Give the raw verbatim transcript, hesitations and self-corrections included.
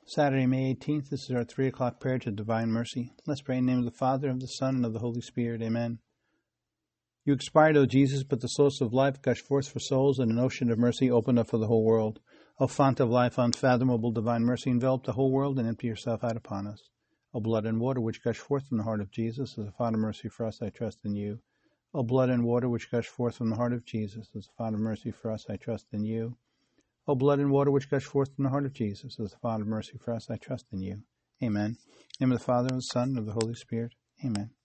Saturday, May eighteenth, this is our three o'clock prayer to Divine Mercy. Let's pray in the name of the Father, of the Son, and of the Holy Spirit. Amen. You expired, O Jesus, but the source of life gushed forth for souls, and an ocean of mercy opened up for the whole world. O fount of life, unfathomable divine mercy, envelop the whole world and empty yourself out upon us. O blood and water which gush forth from the heart of Jesus, as a fount of mercy for us, I trust in you. O blood and water which gush forth from the heart of Jesus, as a fount of mercy for us, I trust in you. O blood and water which gush forth from the heart of Jesus, as a fount of mercy for us, I trust in you. Amen. In the name of the Father, and of the Son, and of the Holy Spirit. Amen.